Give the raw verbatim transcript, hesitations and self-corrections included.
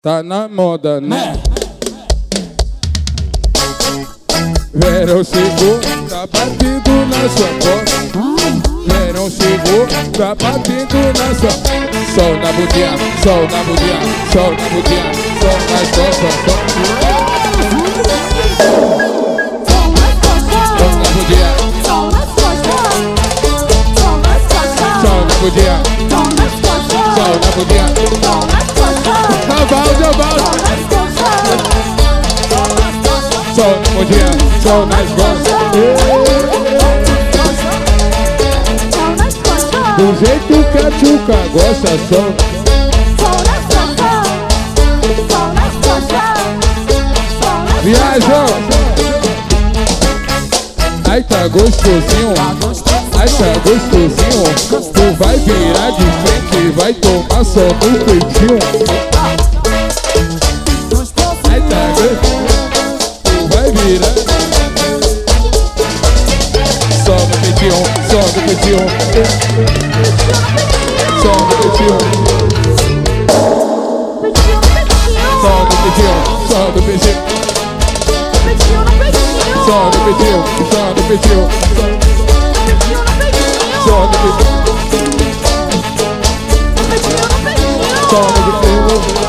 Tá na moda, né? Verão chegou, tá batendo na sua porta. Verão chegou, tá batendo na sua. Sol na bundinha, sol na bundinha, sol na bundinha, sol nas costas, sol. Sol na bundinha, sol nas costas, sol nas costas, sol na bundinha, sol nas costas, sol na bundinha, sol nas costas. Avalde, avalde. Sol na bundinha, sol nas costas. Do jeito que a tchuca gosta, sol. Sol nas costas, sol nas costas. Viajou. Ai tá gostosinho, ai tá gostosinho. Tu vai virar de frente e vai tomar só no peitinho. Ai tá gostosinho, tu vai virar. Só no peitinho, só no peitinho, só no peitinho, só no peitinho, só no peitinho. Só no peitinho, só no peitinho, só no peitinho, só no peitinho.